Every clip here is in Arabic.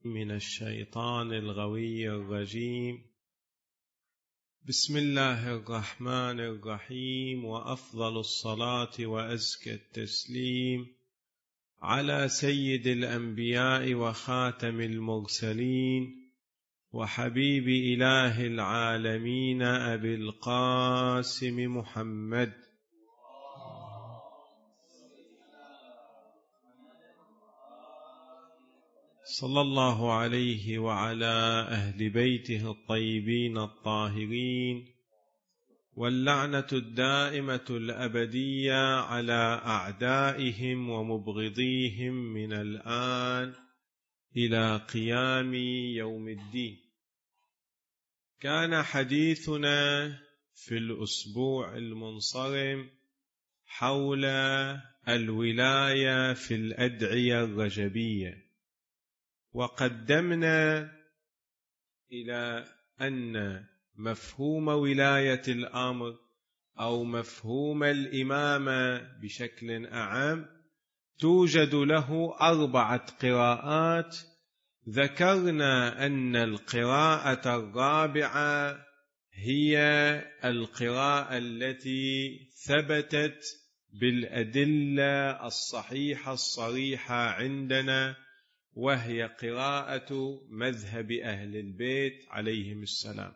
من الشيطان الغوي الرجيم. بسم الله الرحمن الرحيم، وأفضل الصلاة وأزكى التسليم على سيد الأنبياء وخاتم المرسلين وحبيب إله العالمين أبي القاسم محمد صلى الله عليه وعلى أهل بيته الطيبين الطاهرين، واللعنة الدائمة الأبدية على أعدائهم ومبغضيهم من الآن إلى قيام يوم الدين. كان حديثنا في الأسبوع المنصرم حول الولاية في الأدعية الرجبية، وقدمنا إلى أن مفهوم ولاية الأمر أو مفهوم الإمامة بشكل أعم توجد له 4 قراءات. ذكرنا أن القراءة الرابعة هي القراءة التي ثبتت بالأدلة الصحيحة الصريحة عندنا، وهي قراءة مذهب أهل البيت عليهم السلام.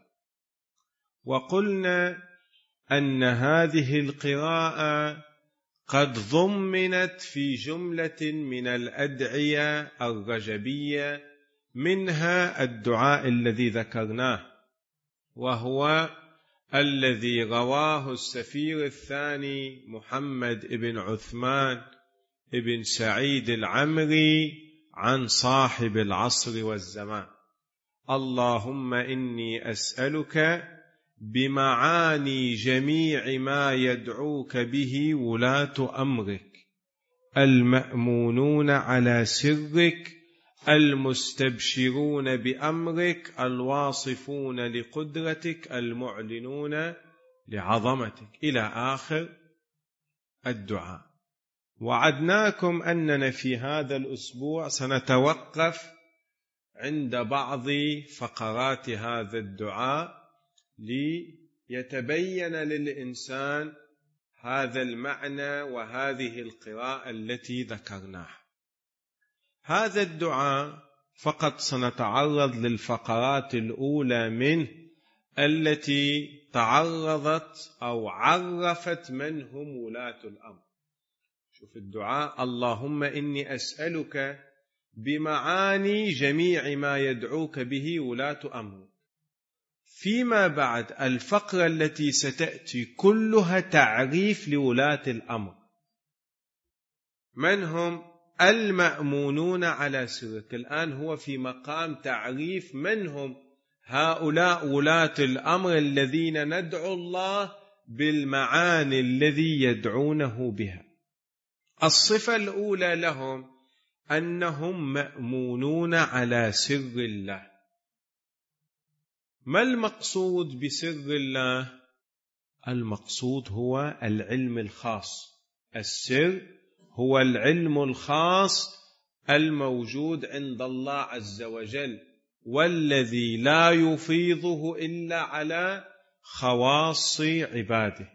وقلنا أن هذه القراءة قد ضمنت في جملة من الأدعية الرجبية، منها الدعاء الذي ذكرناه، وهو الذي رواه السفير الثاني محمد بن عثمان بن سعيد العمري عن صاحب العصر والزمان: اللهم إني أسألك بمعاني جميع ما يدعوك به ولاة أمرك المأمونون على سرك المستبشرون بأمرك الواصفون لقدرتك المعلنون لعظمتك، إلى آخر الدعاء. وعدناكم أننا في هذا الأسبوع سنتوقف عند بعض فقرات هذا الدعاء ليتبين للإنسان هذا المعنى وهذه القراءة التي ذكرناها. هذا الدعاء فقط سنتعرض للفقرات الأولى منه التي تعرضت أو عرفت من هم ولاة الأمر. شوف الدعاء: اللهم إني أسألك بمعاني جميع ما يدعوك به ولاة أمرك. فيما بعد الفقرة التي ستأتي كلها تعريف لولاة الأمر. من هم المأمونون على سرك؟ الآن هو في مقام تعريف من هم هؤلاء ولاة الأمر الذين ندعو الله بالمعاني الذي يدعونه بها. الصفة الأولى لهم أنهم مأمونون على سر الله. ما المقصود بسر الله؟ المقصود هو العلم الخاص. السر هو العلم الخاص الموجود عند الله عز وجل، والذي لا يفيضه إلا على خواص عباده.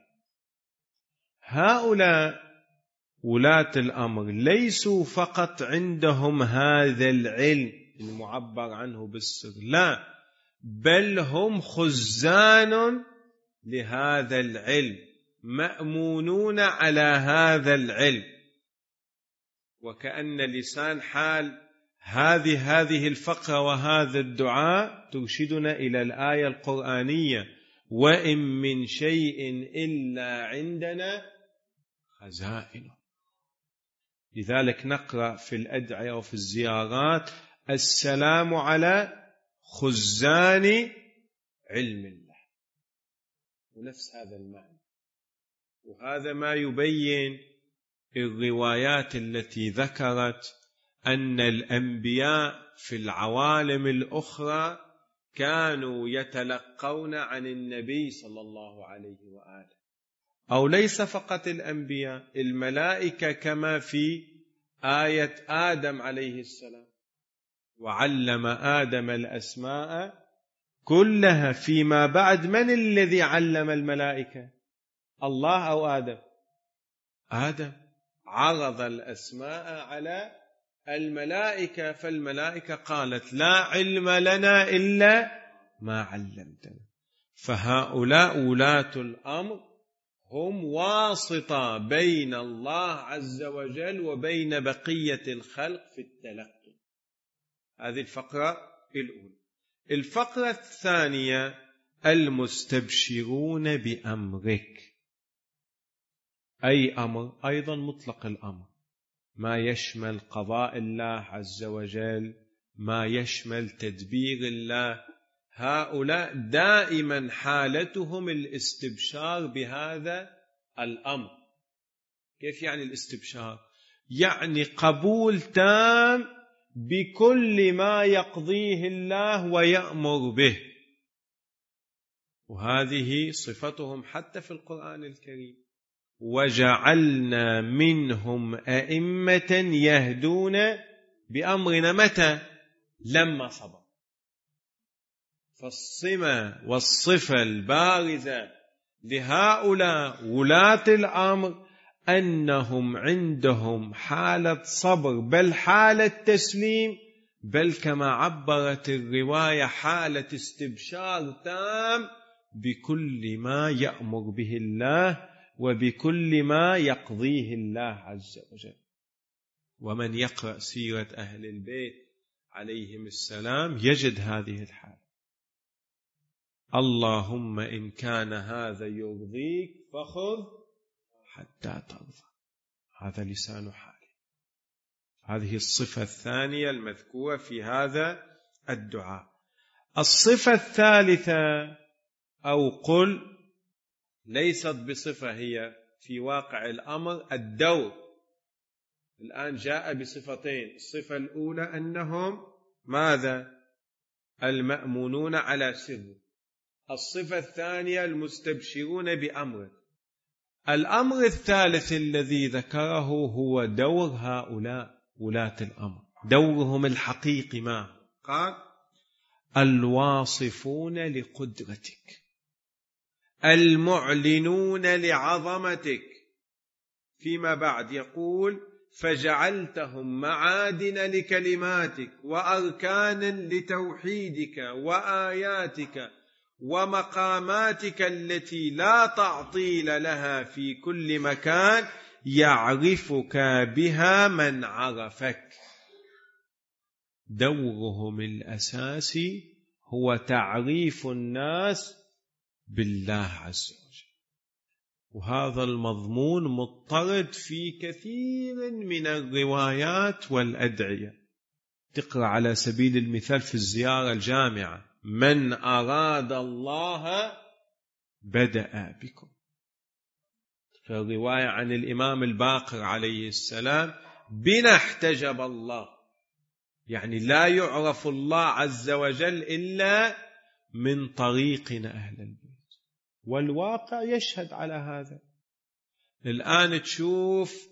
هؤلاء ولاة الأمر ليسوا فقط عندهم هذا العلم المعبر عنه بالسر، لا، بل هم خزان لهذا العلم، مأمونون على هذا العلم. وكأن لسان حال هذه الفقرة وهذا الدعاء ترشدنا إلى الآية القرآنية: وإن من شيء إلا عندنا خزائنه. لذلك نقرأ في الأدعية وفي الزيارات: السلام على خزان علم الله، ونفس هذا المعنى. وهذا ما يبين الروايات التي ذكرت أن الأنبياء في العوالم الأخرى كانوا يتلقون عن النبي صلى الله عليه وآله. أو ليس فقط الأنبياء، الملائكة كما في آية آدم عليه السلام. وعلم آدم الأسماء كلها. فيما بعد من الذي علم الملائكة؟ الله أو آدم؟ آدم. عرض الأسماء على الملائكة، فالملائكة قالت لا علم لنا إلا ما علمتنا. فهؤلاء ولاة الأمر هم واسطة بين الله عز وجل وبين بقية الخلق في التلقي. هذه الفقرة الأولى. الفقرة الثانية: المستبشرون بأمرك. أي أمر؟ أيضا مطلق الأمر، ما يشمل قضاء الله عز وجل، ما يشمل تدبير الله. هؤلاء دائما حالتهم الاستبشار بهذا الأمر. كيف يعني الاستبشار؟ يعني قبول تام بكل ما يقضيه الله ويأمر به، وهذه صفتهم حتى في القرآن الكريم: وجعلنا منهم أئمة يهدون بأمرنا. متى؟ لما صبر. فالسمة والصفة البارزة لهؤلاء ولاة الأمر أنهم عندهم حالة صبر، بل حالة تسليم، بل كما عبرت الرواية حالة استبشار تام بكل ما يأمر به الله وبكل ما يقضيه الله عز وجل. ومن يقرأ سيرة أهل البيت عليهم السلام يجد هذه الحالة. اللهم إن كان هذا يرضيك فخذ حتى ترضى. هذا لسان حاله. هذه الصفة الثانية المذكورة في هذا الدعاء. الصفة الثالثة، أو قل ليست بصفة، هي في واقع الأمر الدور. الآن جاء بصفتين: الصفة الأولى أنهم ماذا؟ المأمونون على سر. الصفة الثانية المستبشرون بأمر. الأمر الثالث الذي ذكره هو دور هؤلاء ولاة الأمر، دورهم الحقيقي. ما قال؟ الواصفون لقدرتك، المعلنون لعظمتك. فيما بعد يقول: فجعلتهم معادن لكلماتك وأركانا لتوحيدك وآياتك ومقاماتك التي لا تعطيل لها في كل مكان، يعرفك بها من عرفك. دورهم الأساسي هو تعريف الناس بالله عز وجل، وهذا المضمون مضطرد في كثير من الروايات والأدعية. تقرأ على سبيل المثال في الزيارة الجامعة: من أراد الله بدأ بكم. في الرواية عن الإمام الباقر عليه السلام: بنا احتجب الله، يعني لا يعرف الله عز وجل إلا من طريقنا أهل البيت. والواقع يشهد على هذا. الآن تشوف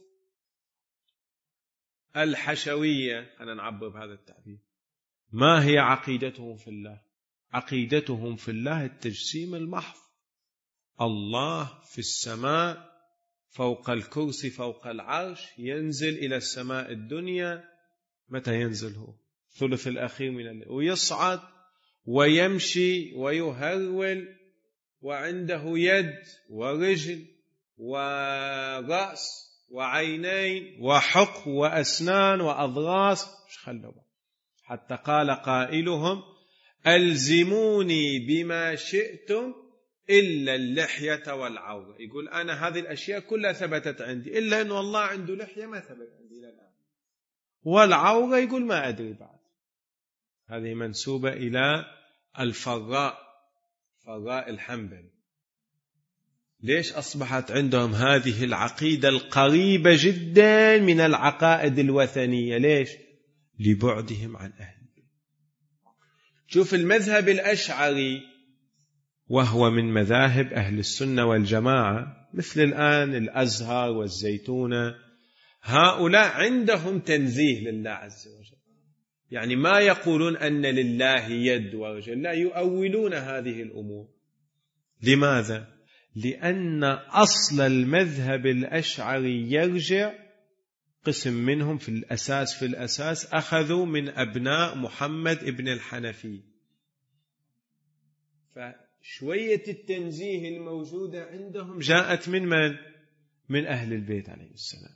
الحشوية، أنا نعبر بهذا التعبير، ما هي عقيدتهم في الله؟ عقيدتهم في الله التجسيم المحض. الله في السماء فوق الكرسي فوق العرش، ينزل إلى السماء الدنيا. متى ينزل؟ هو ثلث الأخير من الليل، ويصعد ويمشي ويهرول، وعنده يد ورجل ورأس وعينين وحق وأسنان وأضراس. مش خلوا حتى قال قائلهم: ألزموني بما شئتم إلا اللحية والعورة. يقول أنا هذه الأشياء كلها ثبتت عندي، إلا أن الله عنده لحية ما ثبت عندي إلى الآن، والعورة يقول ما أدري بعد. هذه منسوبة إلى الفراء الحنبلي. ليش أصبحت عندهم هذه العقيدة القريبة جدا من العقائد الوثنية؟ ليش؟ لبعدهم عن أهل البيت. شوف المذهب الأشعري، وهو من مذاهب أهل السنة والجماعة، مثل الآن الأزهر والزيتونة، هؤلاء عندهم تنزيه لله عز وجل. يعني ما يقولون أن لله يد ورجل، لا، يؤولون هذه الأمور. لماذا؟ لأن أصل المذهب الأشعري يرجع، قسم منهم في الأساس أخذوا من أبناء محمد ابن الحنفي، فشوية التنزيه الموجودة عندهم جاءت من من؟ من أهل البيت عليه السلام.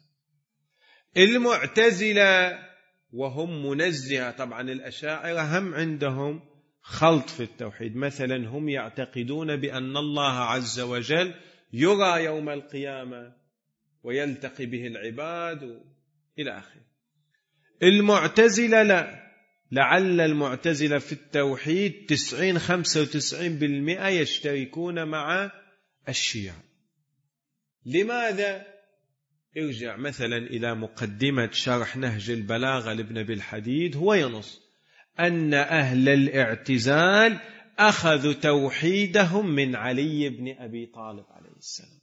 المعتزلة وهم منزهة، طبعا الأشاعرة هم عندهم خلط في التوحيد، مثلا هم يعتقدون بأن الله عز وجل يرى يوم القيامة ويلتقي به العباد إلى آخره. المعتزلة لا، لعل المعتزلة في التوحيد 95% يشتركون مع الشيعة. لماذا؟ ارجع مثلا إلى مقدمة شرح نهج البلاغة لابن أبي الحديد، هو ينص أن أهل الاعتزال أخذوا توحيدهم من علي بن أبي طالب عليه السلام،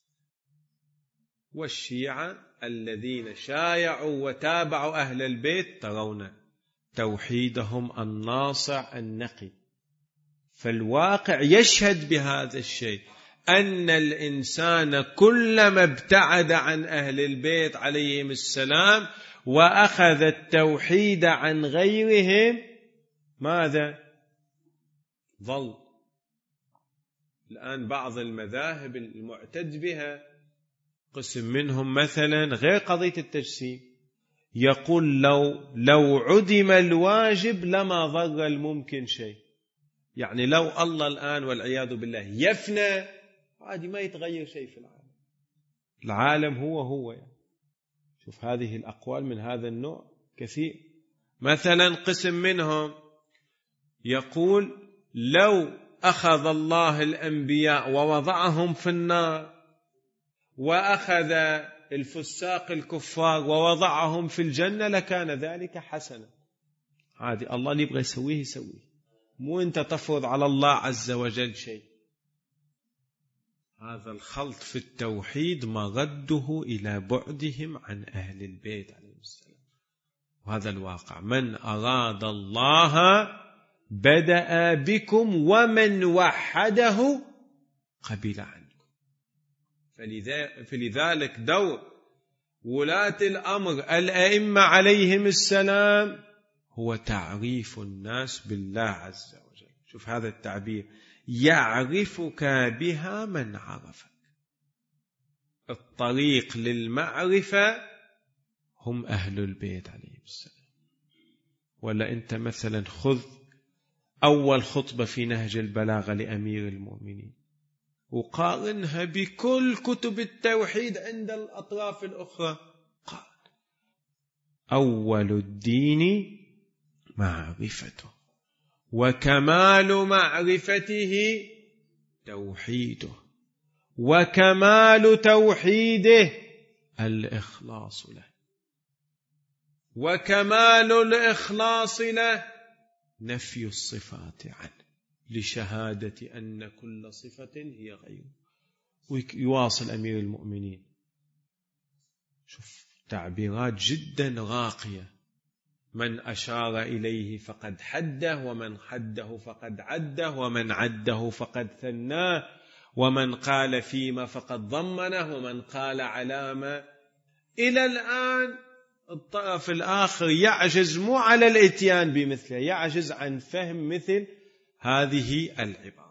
والشيعة الذين شايعوا وتابعوا أهل البيت ترون توحيدهم الناصع النقي. فالواقع يشهد بهذا الشيء، أن الإنسان كلما ابتعد عن أهل البيت عليهم السلام وأخذ التوحيد عن غيرهم، ماذا؟ ظل. الآن بعض المذاهب المعتد بها، قسم منهم مثلا غير قضية التجسيم، يقول لو عدم الواجب لما ضر الممكن شيء. يعني لو الله الآن والعياذ بالله يفنى، عادي ما يتغير شيء في العالم، العالم هو يعني. شوف هذه الأقوال من هذا النوع كثير. مثلا قسم منهم يقول لو أخذ الله الأنبياء ووضعهم في النار وأخذ الفساق الكفار ووضعهم في الجنة لكان ذلك حسنا. عادي، الله اللي يبغى يسويه يسويه، مو أنت تفرض على الله عز وجل شيء. هذا الخلط في التوحيد مرده إلى بعدهم عن أهل البيت عليه السلام، وهذا الواقع. من أراد الله بدأ بكم ومن وحده قبل عنكم. فلذلك دور ولاة الأمر الأئمة عليهم السلام هو تعريف الناس بالله عز وجل. شوف هذا التعبير، يعرفك بها من عرفك. الطريق للمعرفة هم أهل البيت عليهم السلام. ولا أنت مثلا خذ أول خطبة في نهج البلاغة لأمير المؤمنين وقارنها بكل كتب التوحيد عند الأطراف الأخرى، قال أول الدين معرفته، وكمال معرفته توحيده، وكمال توحيده الإخلاص له، وكمال الإخلاص له نفي الصفات عنه لشهادة أن كل صفة هي غيره. ويواصل أمير المؤمنين، شوف تعبيرات جدا راقية، من أشار إليه فقد حده، ومن حده فقد عده، ومن عده فقد ثناه، ومن قال فيما فقد ضمنه، ومن قال علامة. إلى الآن الطرف الآخر يعجز مو على الاتيان بمثله، يعجز عن فهم مثل هذه العبارات.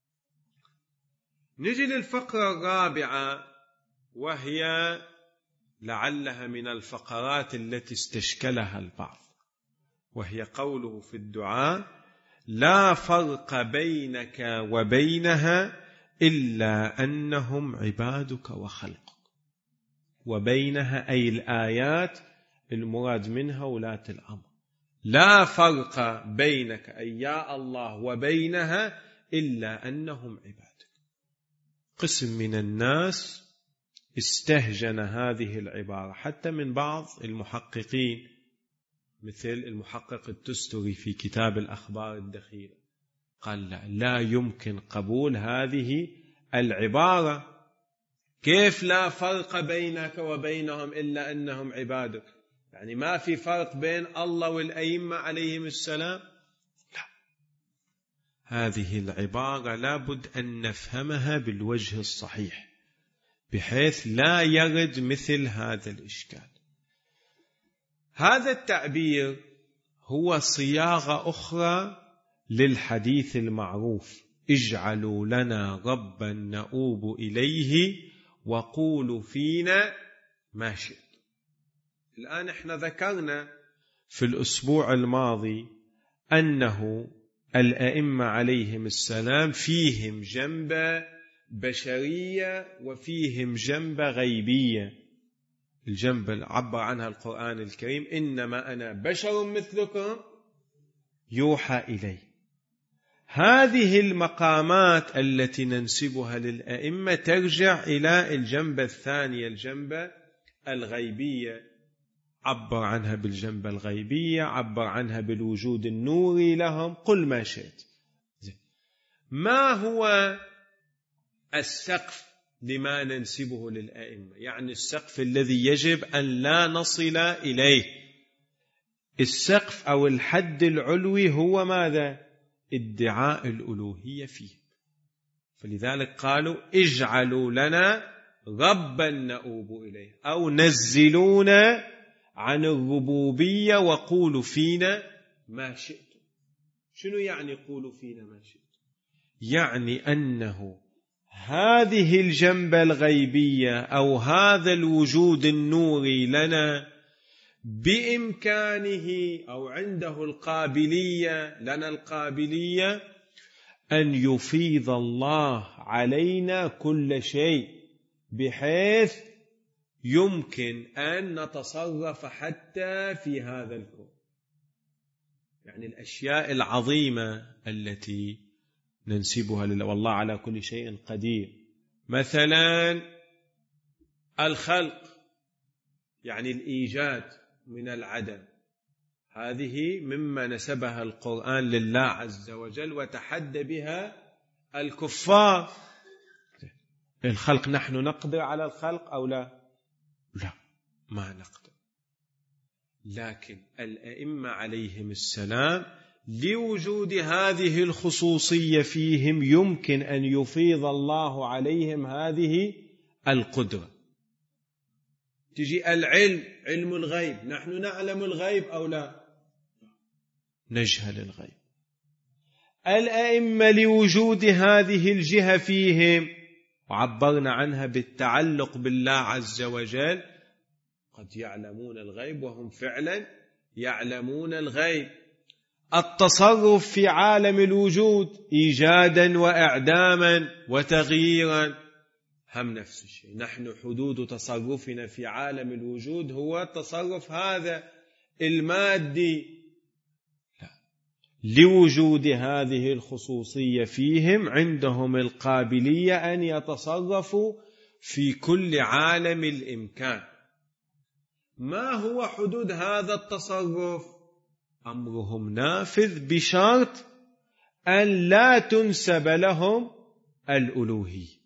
نجي للفقرة الرابعة، وهي لعلها من الفقرات التي استشكلها البعض، وهي قوله في الدعاء: لا فرق بينك وبينها إلا أنهم عبادك وخلقك. وبينها أي الآيات، المراد منها ولاة الأمر. لا فرق بينك أي يا الله وبينها إلا أنهم عبادك. قسم من الناس استهجن هذه العبارة، حتى من بعض المحققين مثل المحقق التستري في كتاب الأخبار الدخيلة، قال لا يمكن قبول هذه العبارة. كيف لا فرق بينك وبينهم إلا أنهم عبادك؟ يعني ما في فرق بين الله والأئمة عليهم السلام؟ لا. هذه العبارة لابد أن نفهمها بالوجه الصحيح بحيث لا يرد مثل هذا الإشكال. هذا التعبير هو صياغة أخرى للحديث المعروف: اجعلوا لنا ربا نؤوب إليه وقولوا فينا ما شئت. الآن احنا ذكرنا في الأسبوع الماضي أنه الأئمة عليهم السلام فيهم جنبة بشرية وفيهم جنبة غيبية. الجنبة عبر عنها القرآن الكريم: إنما أنا بشر مثلكم يوحى إلي. هذه المقامات التي ننسبها للأئمة ترجع إلى الجنبة الثانية، الجنبة الغيبية. عبر عنها بالجنبة الغيبية، عبر عنها بالوجود النوري لهم، قل ما شئت. ما هو السقف لما ننسبه للأئمة؟ يعني السقف الذي يجب أن لا نصل إليه. السقف أو الحد العلوي هو ماذا؟ ادعاء الألوهية فيه. فلذلك قالوا: اجعلوا لنا ربا نؤوب إليه، أو نزلونا عن الربوبية وقولوا فينا ما شئتم. شنو يعني قولوا فينا ما شئتم؟ يعني أنه هذه الجنبة الغيبية أو هذا الوجود النوري لنا بإمكانه أو عنده القابلية، لنا القابلية أن يفيض الله علينا كل شيء، بحيث يمكن أن نتصرف حتى في هذا الكون. يعني الأشياء العظيمة التي ننسبها لله، والله على كل شيء قدير. مثلا الخلق، يعني الإيجاد من العدم، هذه مما نسبها القرآن لله عز وجل وتحدى بها الكفار. الخلق، نحن نقدر على الخلق أو لا؟ لا، ما نقدر. لكن الأئمة عليهم السلام لوجود هذه الخصوصية فيهم يمكن أن يفيض الله عليهم هذه القدرة. تجي العلم، علم الغيب، نحن نعلم الغيب أو لا؟ نجهل الغيب. الأئمة لوجود هذه الجهة فيهم، وعبرنا عنها بالتعلق بالله عز وجل، قد يعلمون الغيب وهم فعلا يعلمون الغيب. التصرف في عالم الوجود إيجادا وإعداما وتغييرا هم نفس الشيء. نحن حدود تصرفنا في عالم الوجود هو التصرف هذا المادي. لا. لوجود هذه الخصوصية فيهم عندهم القابلية أن يتصرفوا في كل عالم الإمكان. ما هو حدود هذا التصرف؟ أمرهم نافذ بشرط أن لا تنسب لهم الألوهية.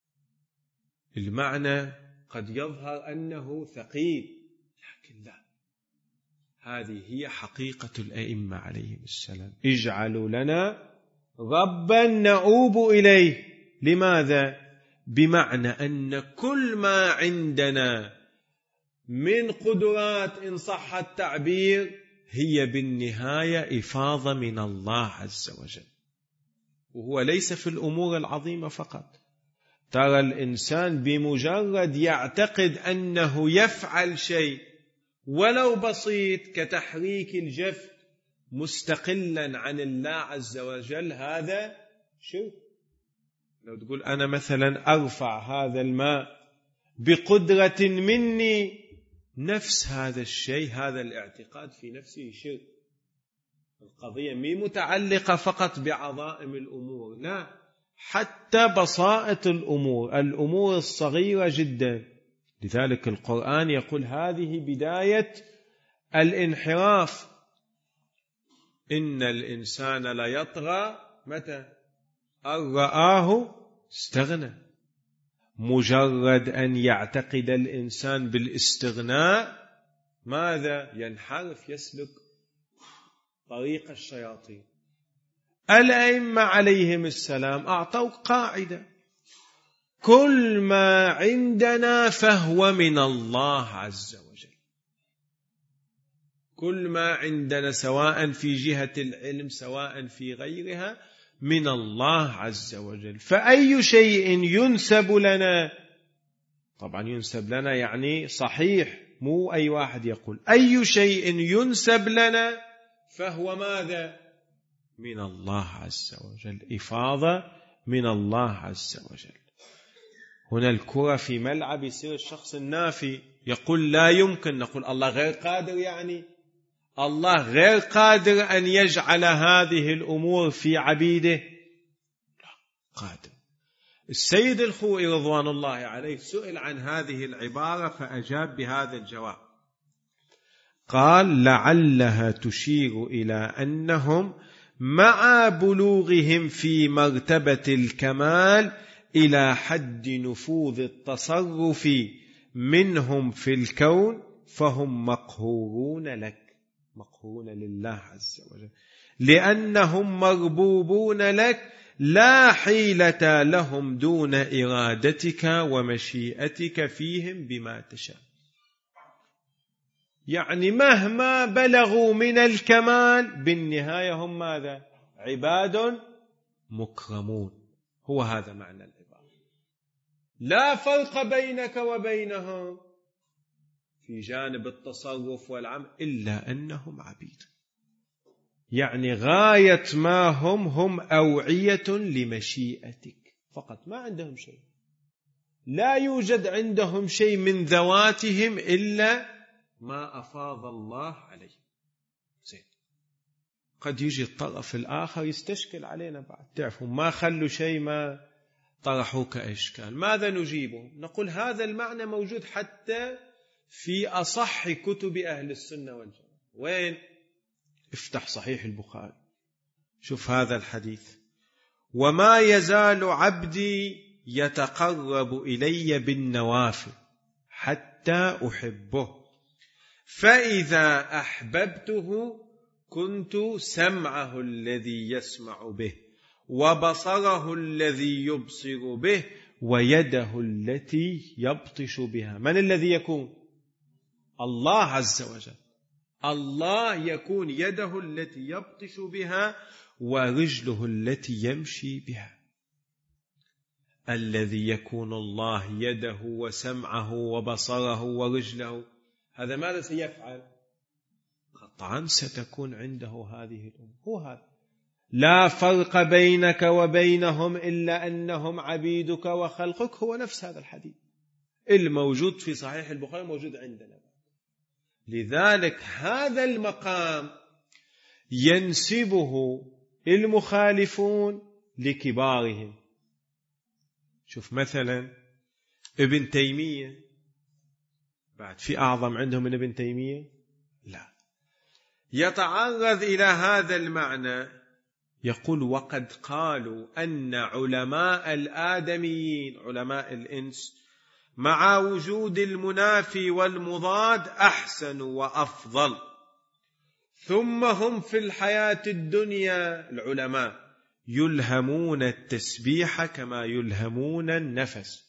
المعنى قد يظهر أنه ثقيل، لكن لا، هذه هي حقيقة الأئمة عليهم السلام: اجعلوا لنا ربا نؤوب إليه. لماذا؟ بمعنى أن كل ما عندنا من قدرات إن صح التعبير هي بالنهاية إفاضة من الله عز وجل، وهو ليس في الأمور العظيمة فقط. ترى الإنسان بمجرد يعتقد أنه يفعل شيء ولو بسيط كتحريك الجفن مستقلا عن الله عز وجل، هذا شرك. لو تقول أنا مثلا أرفع هذا الماء بقدرة مني، نفس هذا الشيء، هذا الاعتقاد في نفسه شرك. القضية مي متعلقة فقط بعظائم الأمور، لا، حتى بساطة الأمور الصغيرة جدا. لذلك القرآن يقول هذه بداية الانحراف: إن الإنسان ليطغى متى أن رآه استغنى. مجرد أن يعتقد الإنسان بالاستغناء ماذا؟ ينحرف، يسلك طريق الشياطين. الأئمة عليهم السلام أعطوا قاعدة: كل ما عندنا فهو من الله عز وجل. كل ما عندنا سواء في جهة العلم سواء في غيرها من الله عز وجل. فأي شيء ينسب لنا، طبعا ينسب لنا يعني صحيح، مو أي واحد يقول، أي شيء ينسب لنا فهو ماذا؟ من الله عز وجل، إفاضة من الله عز وجل. هنا الكرة في ملعب، يصير الشخص النافي يقول لا يمكن، نقول الله غير قادر، يعني الله غير قادر أن يجعل هذه الأمور في عبيده؟ لا، قادر. السيد الخوئي رضوان الله عليه سئل عن هذه العبارة فأجاب بهذا الجواب، قال: لعلها تشير إلى أنهم مع بلوغهم في مرتبة الكمال إلى حد نفوذ التصرف منهم في الكون، فهم مقهورون لك، مقهورون لله عز وجل، لأنهم مربوبون لك، لا حيلة لهم دون إرادتك ومشيئتك فيهم بما تشاء. يعني مهما بلغوا من الكمال بالنهاية هم ماذا؟ عباد مكرمون. هو هذا معنى العباد. لا فرق بينك وبينهم في جانب التصرف والعمل إلا أنهم عبيد. يعني غاية ما هم أوعية لمشيئتك فقط، ما عندهم شيء، لا يوجد عندهم شيء من ذواتهم إلا ما أفاض الله عليه. زين، قد يجي الطرف الآخر يستشكل علينا بعد، تعرفوا ما خلوا شيء ما طرحوا كإشكال، ماذا نجيبه؟ نقول هذا المعنى موجود حتى في أصح كتب أهل السنة والجماعة. وين؟ افتح صحيح البخاري، شوف هذا الحديث: وما يزال عبدي يتقرب إلي بالنوافل حتى أحبه، فإذا أحببته كنت سمعه الذي يسمع به، وبصره الذي يبصر به، ويده التي يبطش بها. من الذي يكون؟ الله عز وجل. الله يكون يده التي يبطش بها ورجله التي يمشي بها. الذي يكون الله يده وسمعه وبصره ورجله، هذا ماذا سيفعل؟ قطعا ستكون عنده هذه الأمور. هو هذا، لا فرق بينك وبينهم إلا أنهم عبيدك وخلقك. هو نفس هذا الحديث الموجود في صحيح البخاري موجود عندنا. لذلك هذا المقام ينسبه المخالفون لكبارهم. شوف مثلا ابن تيمية، بعد في أعظم عندهم من ابن تيمية؟ لا. يتعرض إلى هذا المعنى يقول: وقد قالوا أن علماء الآدميين، علماء الإنس، مع وجود المنافي والمضاد أحسن وأفضل، ثم هم في الحياة الدنيا العلماء يلهمون التسبيح كما يلهمون النفس،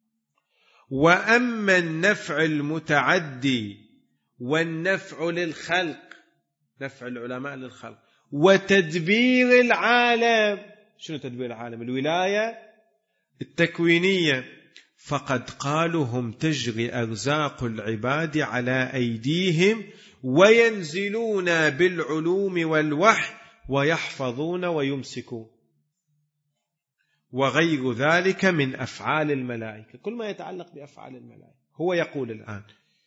وأما النفع المتعدي والنفع للخلق، نفع العلماء للخلق، وتدبير العالم. شنو تدبير العالم؟ الولاية التكوينية. فقد قالوا هم تجري أرزاق العباد على أيديهم، وينزلون بالعلوم والوحي، ويحفظون ويمسكون، وغير ذلك من أفعال الملائكة، كل ما يتعلق بأفعال الملائكة. هو يقول الآن: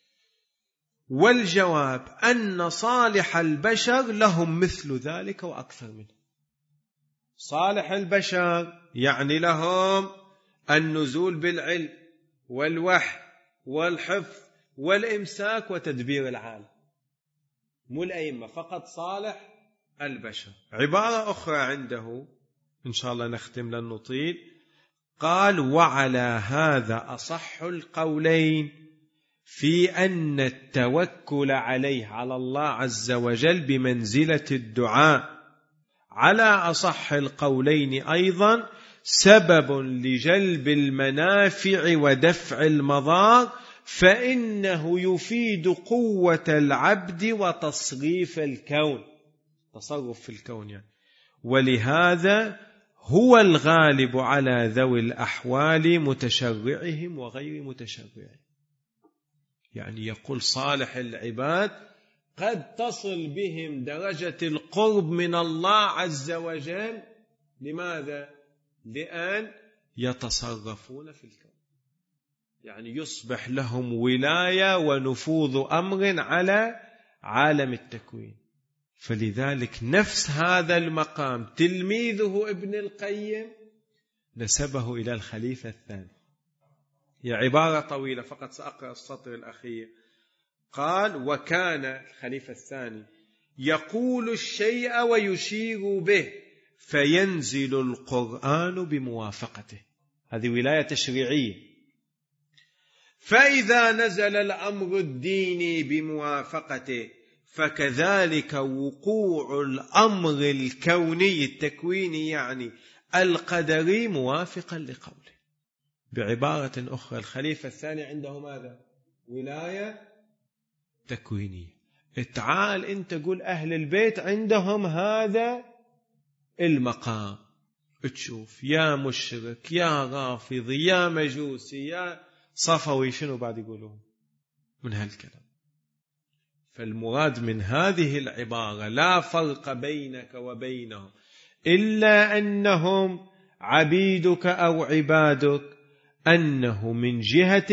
والجواب أن صالح البشر لهم مثل ذلك وأكثر منه. صالح البشر يعني لهم النزول بالعلم والوحي والحفظ والإمساك وتدبير العالم، مو الأئمة فقط، صالح البشر. عبارة أخرى عنده إن شاء الله نختم لن نطيل، قال: وعلى هذا أصح القولين في أن التوكل عليه على الله عز وجل بمنزلة الدعاء، على أصح القولين أيضا سبب لجلب المنافع ودفع المضار، فإنه يفيد قوة العبد وتصريف الكون، تصرف في الكون يعني. ولهذا هو الغالب على ذوي الأحوال متشرعهم وغير متشرعهم. يعني يقول صالح العباد قد تصل بهم درجة القرب من الله عز وجل. لماذا؟ لأن يتصرفون في الكون، يعني يصبح لهم ولاية ونفوذ أمر على عالم التكوين. فلذلك نفس هذا المقام تلميذه ابن القيم نسبه إلى الخليفة الثاني. هي عبارة طويلة فقط سأقرأ السطر الأخير. قال: وكان الخليفة الثاني يقول الشيء ويشير به فينزل القرآن بموافقته. هذه ولاية تشريعية. فإذا نزل الأمر الديني بموافقته فكذلك وقوع الأمر الكوني التكويني يعني القدري موافقا لقوله. بعبارة أخرى الخليفة الثاني عنده ماذا؟ ولاية تكوينية. تعال أنت قول أهل البيت عندهم هذا المقام، تشوف يا مشرك يا رافضي يا مجوسي يا صفوي شنو بعد يقولون من هالكلام. فالمراد من هذه العبارة لا فرق بينك وبينهم إلا أنهم عبيدك أو عبادك، أنه من جهة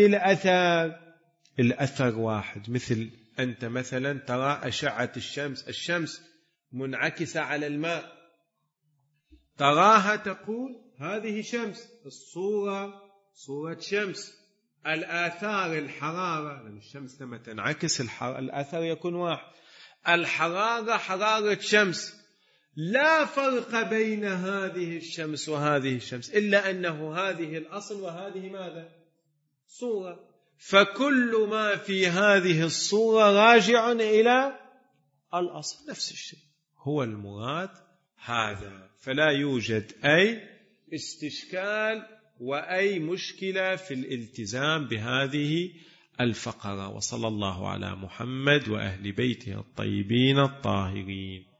الأثر واحد. مثل أنت مثلا ترى أشعة الشمس منعكسة على الماء، تراها تقول هذه شمس، الصورة صورة شمس، الآثار الحرارة، لأن الشمس لما تنعكس الأثر يكون واحد، الحرارة حرارة شمس. لا فرق بين هذه الشمس وهذه الشمس إلا أنه هذه الأصل وهذه ماذا؟ صورة. فكل ما في هذه الصورة راجع إلى الأصل، نفس الشيء هو المراد هذا. فلا يوجد أي استشكال وأي مشكلة في الالتزام بهذه الفقرة. وصلى الله على محمد وأهل بيته الطيبين الطاهرين.